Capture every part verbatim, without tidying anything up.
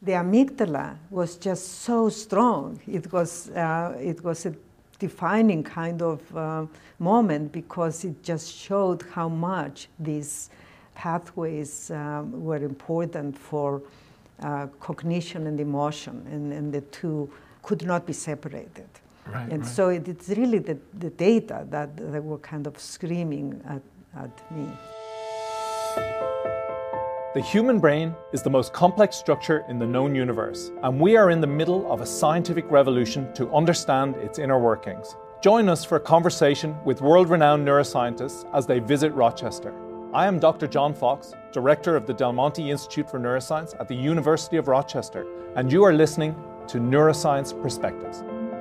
the amygdala was just so strong. It was, uh, it was a defining kind of uh, moment because it just showed how much these pathways um, were important for uh, cognition and emotion, and, and the two could not be separated. Right, and right. so it, it's really the, the data that, that were kind of screaming at, at me. The human brain is the most complex structure in the known universe, and we are in the middle of a scientific revolution to understand its inner workings. Join us for a conversation with world-renowned neuroscientists as they visit Rochester. I am Doctor John Fox, Director of the Del Monte Institute for Neuroscience at the University of Rochester, and you are listening to Neuroscience Perspectives.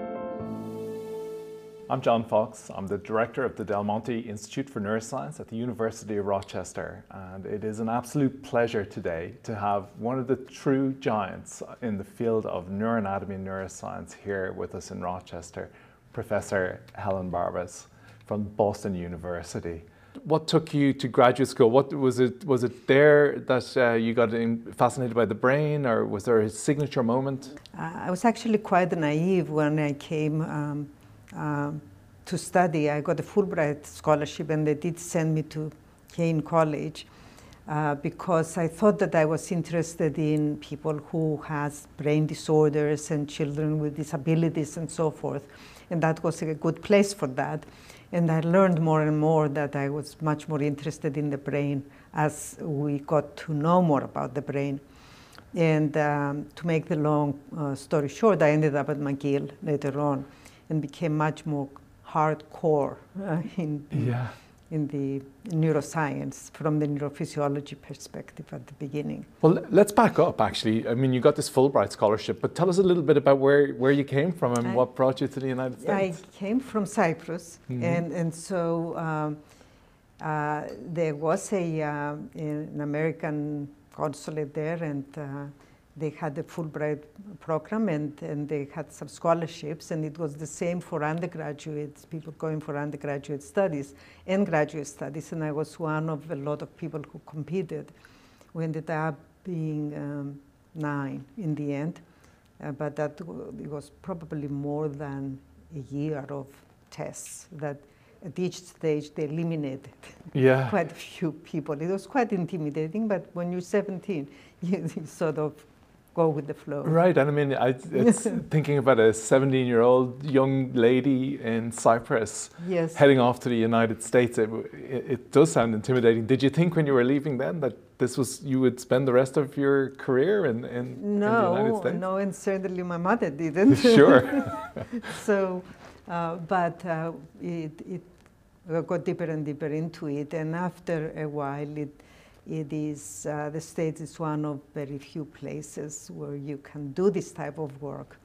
I'm John Fox. I'm the Director of the Del Monte Institute for Neuroscience at the University of Rochester, and it is an absolute pleasure today to have one of the true giants in the field of neuroanatomy and neuroscience here with us in Rochester, Professor Helen Barbas from Boston University. What took you to graduate school? What was it? Was it there that uh, you got fascinated by the brain, or was there a signature moment? Uh, I was actually quite naive when I came um, uh, to study. I got a Fulbright scholarship, and they did send me to Kane College uh, because I thought that I was interested in people who has brain disorders and children with disabilities and so forth, and that was a good place for that. And I learned more and more that I was much more interested in the brain as we got to know more about the brain. And um, to make the long uh, story short, I ended up at McGill later on and became much more hardcore uh, in, Yeah. in the neuroscience from the neurophysiology perspective at the beginning. Well, let's back up, actually. I mean, you got this Fulbright scholarship, but tell us a little bit about where, where you came from and I, what brought you to the United States. I came from Cyprus, mm-hmm. and, and so um, uh, there was a, uh, an American consulate there, and uh, they had a Fulbright program, and, and they had some scholarships, and it was the same for undergraduates, people going for undergraduate studies and graduate studies, and I was one of a lot of people who competed. We ended up being um, nine in the end, uh, but that it was probably more than a year of tests that at each stage they eliminated yeah. quite a few people. It was quite intimidating, but when you're seventeen, you, you sort of go with the flow. Right, and I mean, I, it's thinking about a seventeen-year-old young lady in Cyprus yes. heading off to the United States. It, it, it does sound intimidating. Did you think when you were leaving then that this was you would spend the rest of your career in, in, no, in the United States? No, and certainly my mother didn't. Sure. so, uh, but uh, it, it got deeper and deeper into it, and after a while, it It is, uh, the States is one of very few places where you can do this type of work.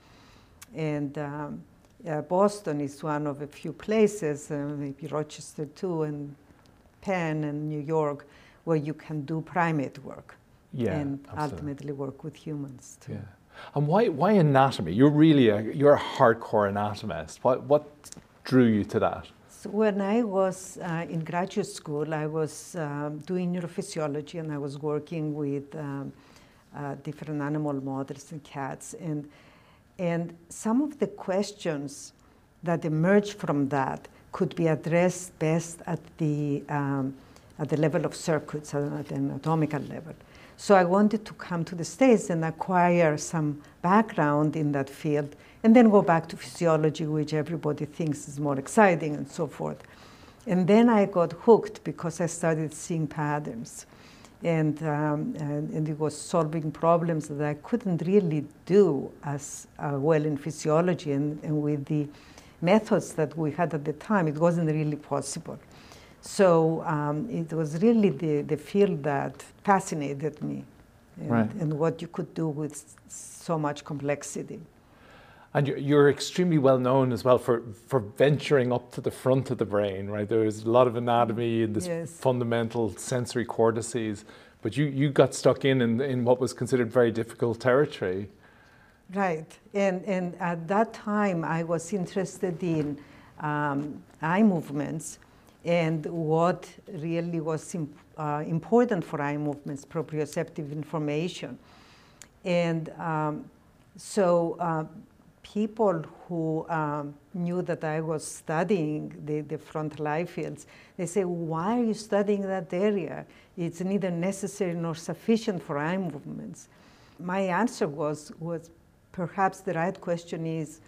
And um, uh, Boston is one of a few places, uh, maybe Rochester too, and Penn and New York, where you can do primate work yeah, and absolutely. ultimately work with humans too. Yeah. And why, why anatomy? You're really a, you're a hardcore anatomist. What, what drew you to that? So when I was uh, in graduate school, I was um, doing neurophysiology, and I was working with um, uh, different animal models and cats. And, and some of the questions that emerged from that could be addressed best at the, um, at the level of circuits, at an anatomical level. So I wanted to come to the States and acquire some background in that field, and then go back to physiology, which everybody thinks is more exciting, and so forth. And then I got hooked because I started seeing patterns. And, um, and, and it was solving problems that I couldn't really do as uh, well in physiology. And, and with the methods that we had at the time, it wasn't really possible. So um, it was really the, the field that fascinated me, and, right. and what you could do with so much complexity. And you're extremely well known as well for, for venturing up to the front of the brain, right? There's a lot of anatomy and this yes. fundamental sensory cortices, but you, you got stuck in, in in what was considered very difficult territory. Right, and, and at that time I was interested in um, eye movements, and what really was imp uh, important for eye movements, proprioceptive information. And um, so uh, people who um, knew that I was studying the, the frontal eye fields, they say, why are you studying that area? It's neither necessary nor sufficient for eye movements. My answer was, was perhaps the right question is,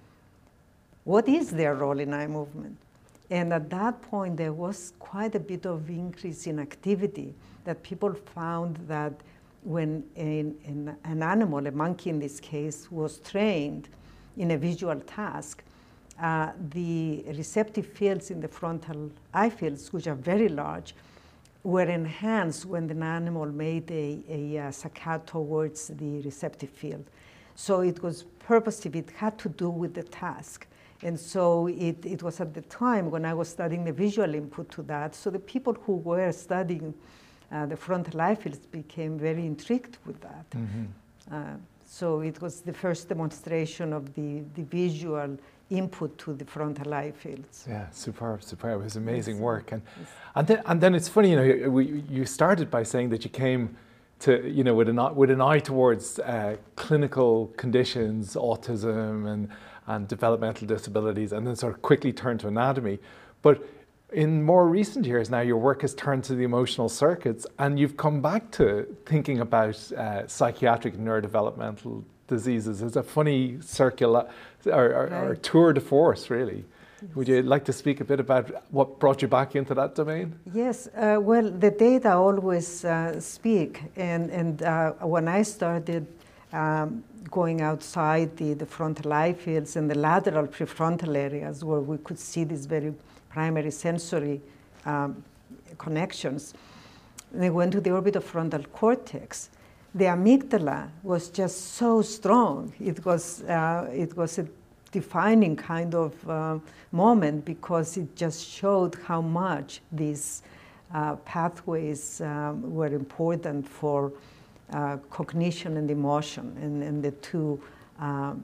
what is their role in eye movement? And at that point, there was quite a bit of increase in activity, that people found that when an, an, an animal, a monkey in this case, was trained in a visual task, uh, the receptive fields in the frontal eye fields, which are very large, were enhanced when the animal made a, a, a saccade towards the receptive field. So it was purposive, it had to do with the task. And so it, it was at the time when I was studying the visual input to that. So the people who were studying uh, the frontal eye fields became very intrigued with that. Mm-hmm. uh, so it was the first demonstration of the, the visual input to the frontal eye fields. Yeah, superb, superb. It was amazing yes. work. And, yes. and, then, and then it's funny, you know, we, you started by saying that you came to, you know, with an, with an eye towards uh, clinical conditions, autism and, and developmental disabilities, and then sort of quickly turned to anatomy. But in more recent years now, your work has turned to the emotional circuits, and you've come back to thinking about uh, psychiatric neurodevelopmental diseases. It's a funny circular, or, or, right. or tour de force, really. Yes. Would you like to speak a bit about what brought you back into that domain? Yes, uh, well, the data always uh, speak, and, and uh, when I started um, going outside the, the frontal eye fields and the lateral prefrontal areas where we could see these very primary sensory um, connections, they went to the orbitofrontal cortex. The amygdala was just so strong. It was, uh, it was a defining kind of uh, moment, because it just showed how much these uh, pathways um, were important for uh, cognition and emotion, and, and the two um,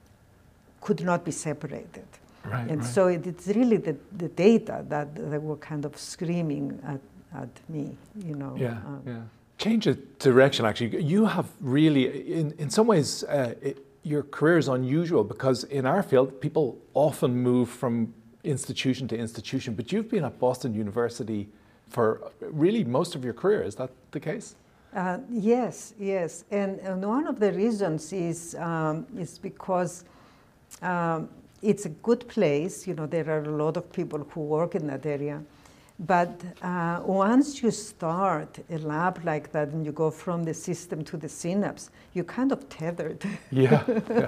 could not be separated. Right, and right. so it, it's really the, the data that, that were kind of screaming at, at me, you know. Yeah, um, yeah. Change of direction, actually. You have really, in, in some ways, uh, it, your career is unusual, because in our field, people often move from institution to institution, but you've been at Boston University for really most of your career. Is that the case? Uh, yes, yes. And, and one of the reasons is, um, is because um, it's a good place. You know, there are a lot of people who work in that area. But uh, once you start a lab like that and you go from the system to the synapse, you're kind of tethered. Yeah. yeah.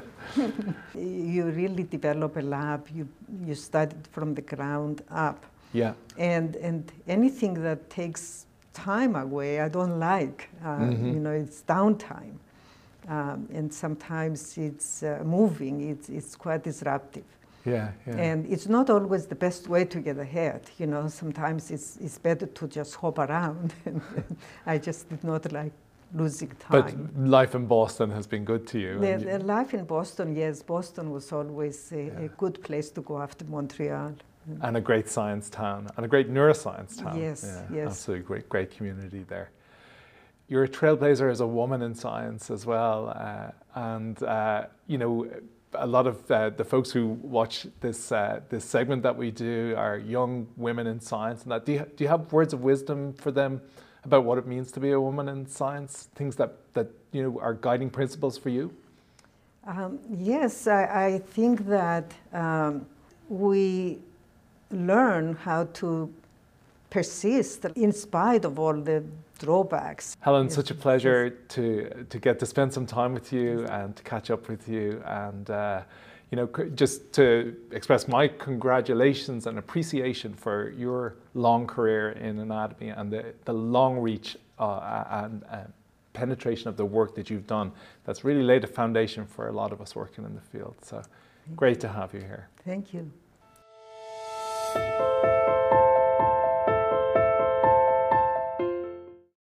You really develop a lab. You, you study from the ground up. Yeah. And, and anything that takes time away, I don't like. Uh, mm-hmm. You know, it's downtime. Um, and sometimes it's uh, moving. It's, it's quite disruptive. Yeah, yeah. And it's not always the best way to get ahead. You know, sometimes it's, it's better to just hop around. And I just did not like losing time. But life in Boston has been good to you. The, the life in Boston, yes. Boston was always a, yeah. a good place to go after Montreal. And a great science town, and a great neuroscience town. Yes, yeah, yes. Absolutely great, great community there. You're a trailblazer as a woman in science as well. Uh, and, uh, you know, a lot of uh, the folks who watch this uh, this segment that we do are young women in science. And that, do you, do you have words of wisdom for them about what it means to be a woman in science? Things that, that you know, are guiding principles for you? Um, yes, I, I think that um, we learn how to persist in spite of all the drawbacks. Helen, yes. such a pleasure to to get to spend some time with you and to catch up with you, and uh, you know, just to express my congratulations and appreciation for your long career in anatomy and the, the long reach uh, and uh, penetration of the work that you've done. That's really laid a foundation for a lot of us working in the field. So Thank great you. to have you here. Thank you.